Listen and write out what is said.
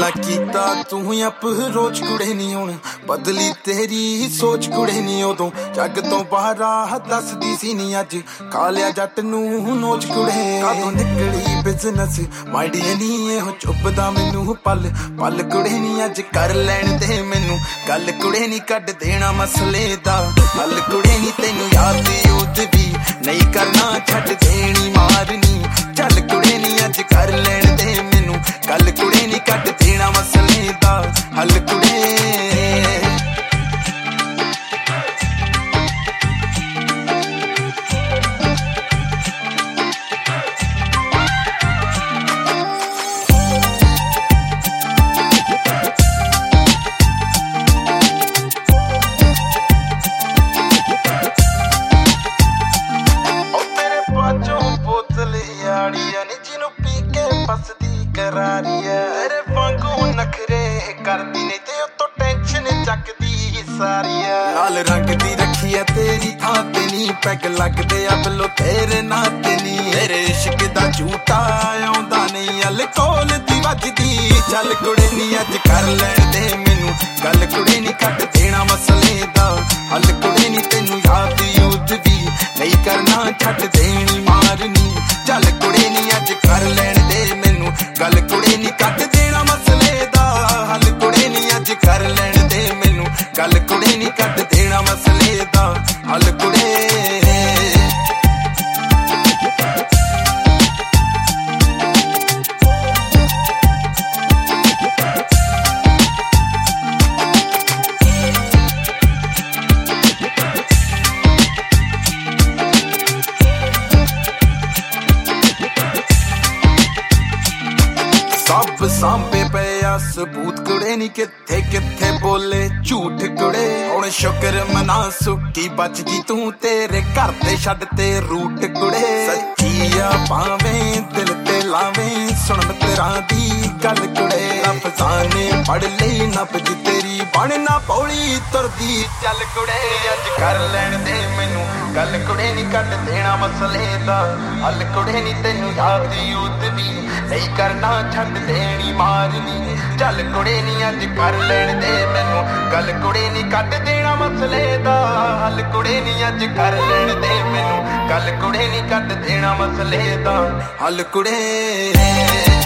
ना कीता तू अप्रोच कुड़े नी हुण बदली तेरी सोच कुड़े नी उदों जग तो बाहर दसदी सी नी अज खा लिया जट नू नोच कुड़े कदों निकली बिजनेस माड़ी नी एहो चुभदा मैनू पल पल कुड़े नी अज कर लैण दे मैनू गल कुड़े नी कढ देना मसले दा हल कुड़े नी तैनू याद यूद भी नहीं करना छड्ड देनी मारनी चल कुड़े नी अज कर लैण दे मैनू गल कुड़े नी कढ देना मसले दा हल कुड़े जिन्नू पी के फसदी करारी है तेरे वांगू नखरे करदी नहीं ते उतो टेंशन चकदी सारी है लाल रंग दी रखी है तेरी थां ते नी पैग लगदे अबलो तेरे नाते नी तेरे इश्क दा झूठा आउंदा नहीं अल्कोहल दी वजदी चल कुड़े नी अज कर लैण दे मैनू गल कुड़े नी कट देना मसले दा हल कुड़े नी तैनू याद यूद भी नहीं करना छड्ड देनी मारनी चल कुड़े नी अज कर लैण दे मैनू गल कुड़े नी कट देना मसले दा हल कुड़े नी अज कर लैण दे मैनू गल कुड़े नी कट देना मसले दा हल कुड़े सब सांभे पे सबूत कुड़े नी किथे किथे बोले झूठ कुड़े हुण शुक्र मना सुखी बच गई तू तेरे घर ते छड्ड ते रूट कुड़े सच्ची आ भावें दिल ते लावें सुन तेरा दी गल कुड़े लफ्ज़ां ने पढ़ लई नब्ज तेरी बनना पौड़ी तुरदी चल कुड़े अज कर लैण दे मैनू गल कुड़े नी कट देना मसले दा हल कुड़े नी तैनू याद यूद भी नहीं करना छड्ड देनी मारनी चल कुड़े नी अज कर लैण दे मैनू गल कुड़े नी कट देना मसले दा हल कुड़े नी अज कर लैण दे मैनू गल कुड़े नी कट देना मसले दा हल कुड़े